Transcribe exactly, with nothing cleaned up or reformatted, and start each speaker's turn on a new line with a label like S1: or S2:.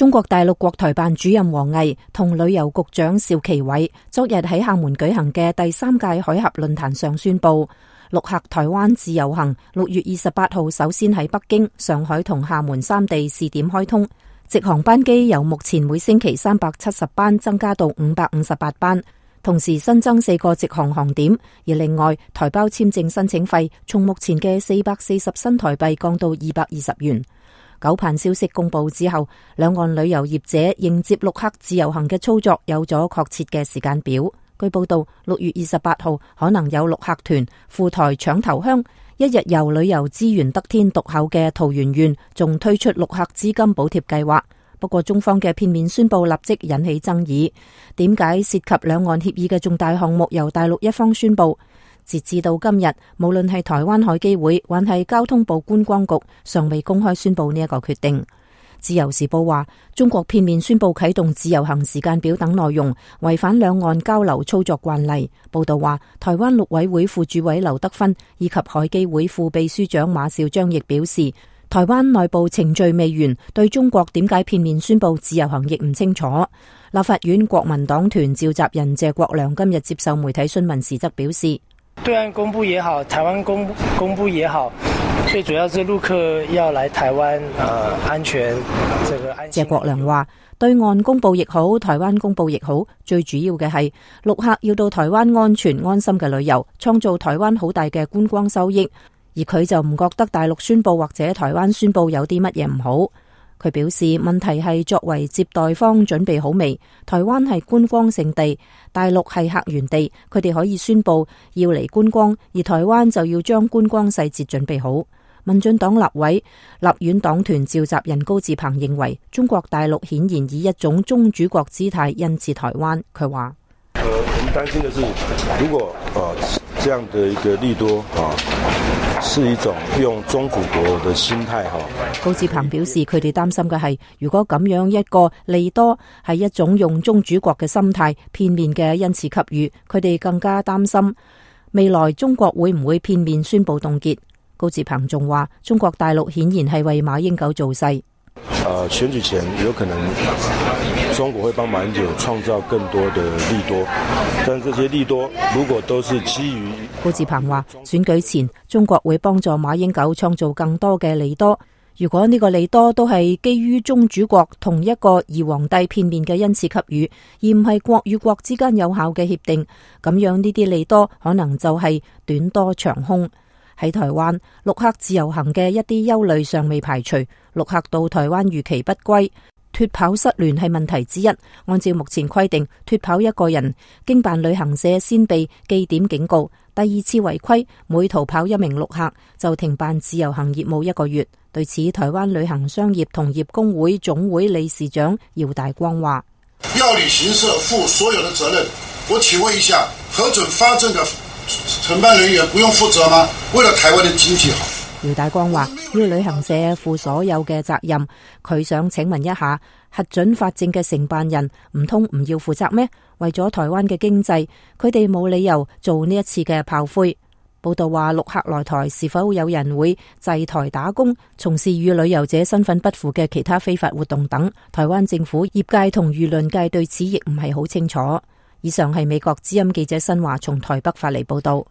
S1: 中國大陸國台辦主任王毅同旅遊局長邵其偉昨日喺廈門舉行嘅第三屆海峽論壇上宣布，陸客台灣自由行六月二十八號首先喺北京、上海同廈門三地試點開通，直航班機由目前每星期三百七十班增加到五百五十八班，同時新增四個直航航點，而另外台胞簽證申請費從目前嘅四百四十新台幣降到二百二十元。九盼消息公布之後，兩岸旅遊業者迎接陸客自由行嘅操作有咗確切嘅時間表。據報道，六月二十八號可能有陸客團赴台搶頭香，一日遊旅遊資源得天獨厚嘅桃園縣仲推出陸客資金補貼計劃。不過中方嘅片面宣布立即引起爭議，點解涉及兩岸協議嘅重大項目由大陸一方宣布？截至到今日，無論係台灣海基會還係交通部觀光局，尚未公開宣布呢一個決定。自由時報話，中國片面宣布啟動自由行時間表等內容，違反兩岸交流操作慣例。報道話，台灣陸委會副主委劉德芬以及海基會副秘書長馬紹章亦表示，台灣內部程序未完，對中國點解片面宣布自由行亦唔清楚。立法院國民黨團召集人謝國樑今日接受媒體詢問時則表示，
S2: 對岸公布也好，台灣公公布也好，最主要是陸客要來台灣，呃，安全，這個安全。
S1: 謝國樑話，對岸公布亦好，台灣公布亦好，最主要嘅係陸客要到台灣安全安心嘅旅遊，創造台灣好大嘅觀光收益。而佢就唔覺得大陸宣布或者台灣宣布有啲乜嘢唔好。佢表示，問題係作為接待方準備好未？台灣係觀光勝地，大陸係客源地，佢哋可以宣布要嚟觀光，而台灣就要將觀光細節準備好。民進黨立委立院黨團召集人高志鵬認為，中國大陸顯然以一種宗主國姿態恩賜台灣。佢話：
S3: 呃，我們擔心的是，如果啊、呃、這樣的一個利多啊，是一種用宗主國的心態哈。
S1: 高志鵬表示，佢哋擔心嘅係，如果咁樣一個利多係一種用宗主國嘅心態片面嘅恩賜給予，佢哋更加擔心未來中國會唔會片面宣布凍結。高志鵬仲話，中國大陸顯然係為馬英九造勢。
S3: 呃，選舉前有可能中國會幫馬英九創造更多的利多，但這些利多如果都是基於……
S1: 高志鵬話，選舉前中國會幫助馬英九創造更多嘅利多。如果呢個利多都係基於宗主國同一個二皇帝片面嘅恩賜給予，而唔係國與國之間有效嘅協定，咁樣呢啲利多可能就係短多長空。喺台灣，陸客自由行嘅一啲憂慮尚未排除，陸客到台灣逾期不歸，脫跑失聯係問題之一。按照目前規定，脫跑一個人經辦旅行社先被記點警告，第二次違規，每逃跑一名陸客就停辦自由行業務一個月。對此，台灣旅行商業同業公會總會理事長姚大光話：
S4: 要旅行社負所有的責任，我請問一下，核准發證的承辦人員不用負責嗎？為了台灣的經濟好。
S1: 姚大光話，要旅行社負所有嘅責任，佢想請問一下，核准發證嘅承辦人唔通唔要負責咩？為咗台灣嘅經濟，佢哋冇理由做呢一次嘅炮灰。報道話，陸客來台是否有人會滯台打工，從事與旅遊者身份不符嘅其他非法活動等？台灣政府、業界同輿論界對此亦唔係好清楚。以上係美國之音記者新華從台北發嚟報道。